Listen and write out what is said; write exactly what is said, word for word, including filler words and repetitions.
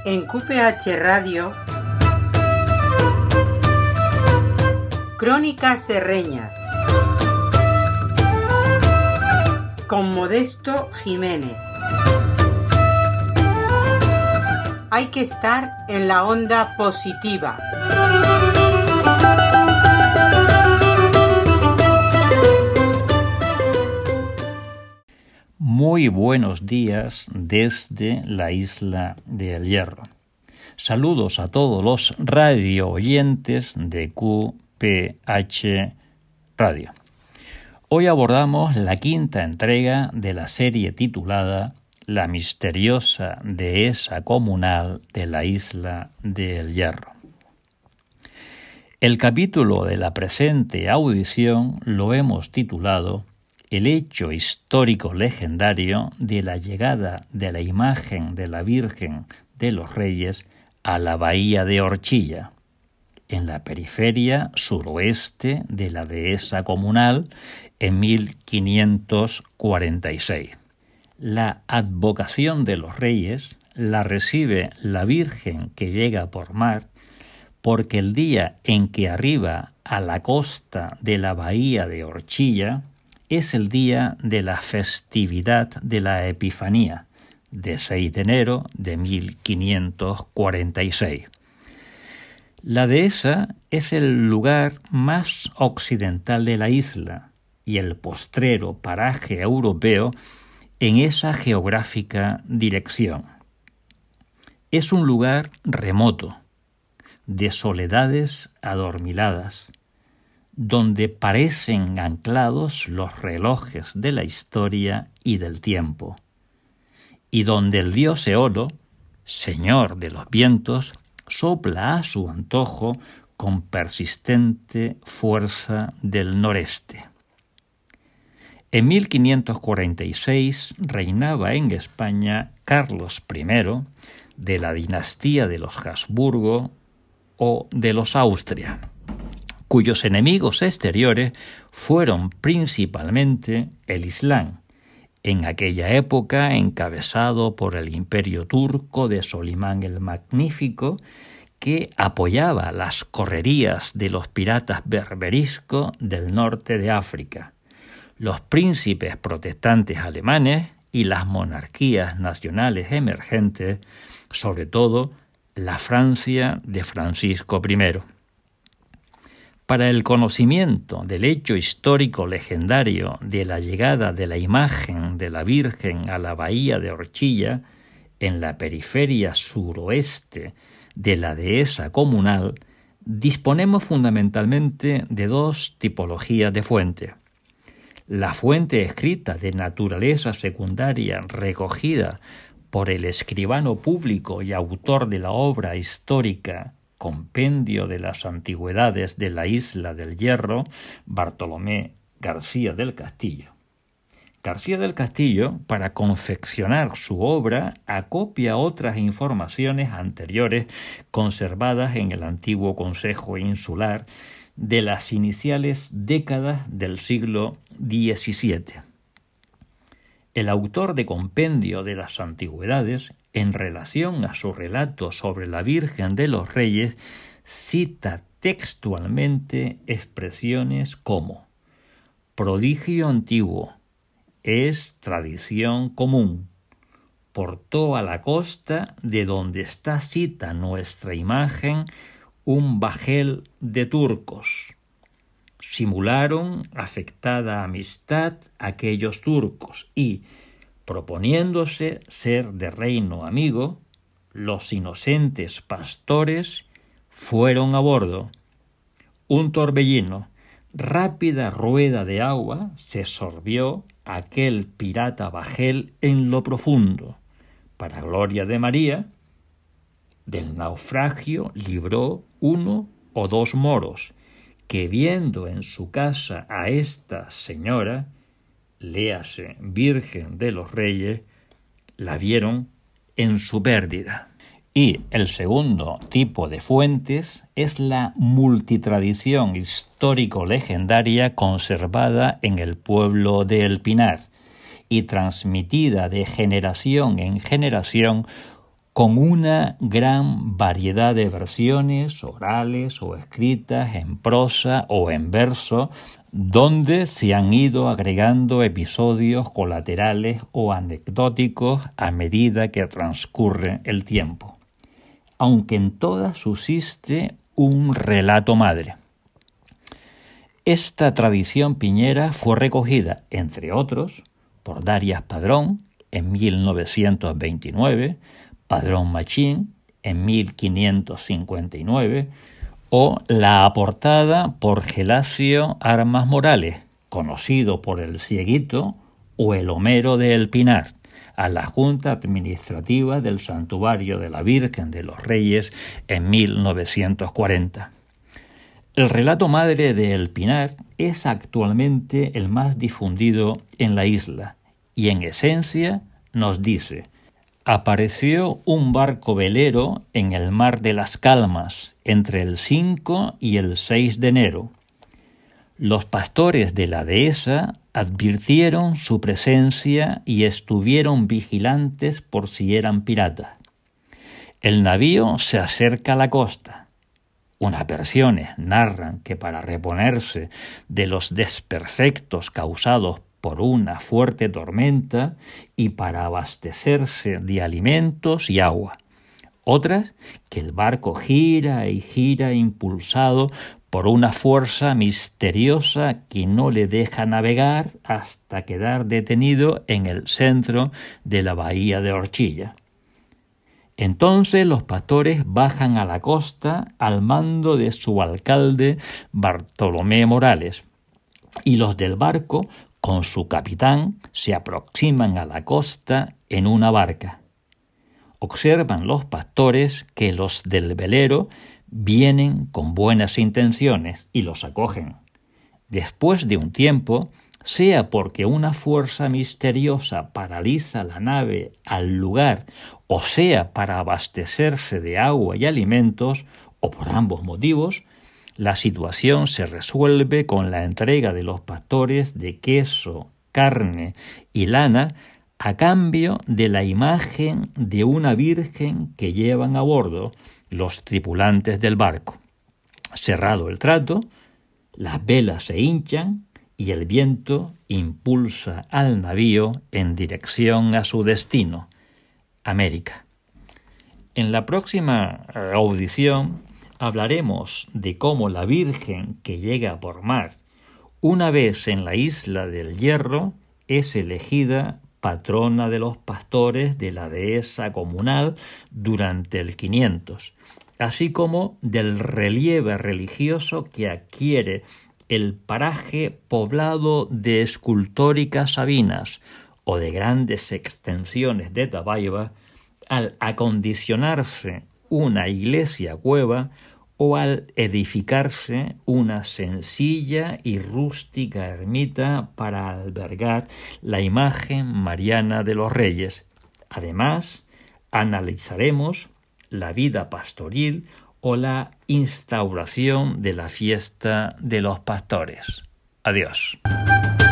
En Q P H Radio, Crónicas Serreñas, con Modesto Jiménez. Hay que estar en la onda positiva. Muy buenos días desde la isla de El Hierro. Saludos a todos los radio oyentes de Q P H Radio. Hoy abordamos la quinta entrega de la serie titulada La misteriosa dehesa comunal de la isla de El Hierro. El capítulo de la presente audición lo hemos titulado El hecho histórico legendario de la llegada de la imagen de la Virgen de los Reyes a la bahía de Orchilla, en la periferia suroeste de la dehesa comunal en mil quinientos cuarenta y seis. La advocación de los Reyes la recibe la Virgen que llega por mar, porque el día en que arriba a la costa de la bahía de Orchilla es el día de la festividad de la Epifanía, de seis de enero de mil quinientos cuarenta y seis. La dehesa es el lugar más occidental de la isla y el postrero paraje europeo en esa geográfica dirección. Es un lugar remoto, de soledades adormiladas, donde parecen anclados los relojes de la historia y del tiempo, y donde el dios Eolo, señor de los vientos, sopla a su antojo con persistente fuerza del noreste. En mil quinientos cuarenta y seis reinaba en España Carlos primero, de la dinastía de los Habsburgo o de los Austria, cuyos enemigos exteriores fueron principalmente el Islam, en aquella época encabezado por el imperio turco de Solimán el Magnífico, que apoyaba las correrías de los piratas berberiscos del norte de África, los príncipes protestantes alemanes y las monarquías nacionales emergentes, sobre todo la Francia de Francisco primero. Para el conocimiento del hecho histórico legendario de la llegada de la imagen de la Virgen a la bahía de Orchilla, en la periferia suroeste de la dehesa comunal, disponemos fundamentalmente de dos tipologías de fuente. La fuente escrita de naturaleza secundaria recogida por el escribano público y autor de la obra histórica Compendio de las Antigüedades de la Isla del Hierro, Bartolomé García del Castillo. García del Castillo, para confeccionar su obra, acopia otras informaciones anteriores conservadas en el antiguo Consejo Insular de las iniciales décadas del siglo diecisiete. El autor de Compendio de las Antigüedades, en relación a su relato sobre la Virgen de los Reyes, cita textualmente expresiones como prodigio antiguo, es tradición común, por toda la costa de donde está cita nuestra imagen un bajel de turcos. Simularon afectada amistad aquellos turcos y, proponiéndose ser de reino amigo, los inocentes pastores fueron a bordo. Un torbellino, rápida rueda de agua, se sorbió aquel pirata bajel en lo profundo. Para gloria de María, del naufragio libró uno o dos moros, que viendo en su casa a esta señora, léase Virgen de los Reyes, la vieron en su pérdida. Y el segundo tipo de fuentes es la multitradición histórico-legendaria conservada en el pueblo de El Pinar y transmitida de generación en generación con una gran variedad de versiones orales o escritas en prosa o en verso, donde se han ido agregando episodios colaterales o anecdóticos a medida que transcurre el tiempo, aunque en todas subsiste un relato madre. Esta tradición piñera fue recogida, entre otros, por Darias Padrón en mil novecientos veintinueve, Padrón Machín en mil quinientos cincuenta y nueve o la aportada por Gelasio Armas Morales, conocido por el Cieguito o el Homero de El Pinar, a la Junta Administrativa del Santuario de la Virgen de los Reyes en mil novecientos cuarenta. El relato madre de El Pinar es actualmente el más difundido en la isla y en esencia nos dice: apareció un barco velero en el mar de las Calmas entre el cinco y el seis de enero. Los pastores de la dehesa advirtieron su presencia y estuvieron vigilantes por si eran piratas. El navío se acerca a la costa. Unas versiones narran que para reponerse de los desperfectos causados por una fuerte tormenta y para abastecerse de alimentos y agua. Otras, que el barco gira y gira impulsado por una fuerza misteriosa que no le deja navegar hasta quedar detenido en el centro de la bahía de Orchilla. Entonces los pastores bajan a la costa al mando de su alcalde Bartolomé Morales, y los del barco con su capitán se aproximan a la costa en una barca. Observan los pastores que los del velero vienen con buenas intenciones y los acogen. Después de un tiempo, sea porque una fuerza misteriosa paraliza la nave al lugar, o sea para abastecerse de agua y alimentos, o por ambos motivos, la situación se resuelve con la entrega de los pastores de queso, carne y lana a cambio de la imagen de una virgen que llevan a bordo los tripulantes del barco. Cerrado el trato, las velas se hinchan y el viento impulsa al navío en dirección a su destino, América. En la próxima audición hablaremos de cómo la Virgen que llega por mar, una vez en la isla del Hierro, es elegida patrona de los pastores de la dehesa comunal durante el quinientos, así como del relieve religioso que adquiere el paraje poblado de escultóricas sabinas o de grandes extensiones de Tabaiba al acondicionarse una iglesia-cueva o al edificarse una sencilla y rústica ermita para albergar la imagen mariana de los Reyes. Además, analizaremos la vida pastoril o la instauración de la fiesta de los pastores. Adiós.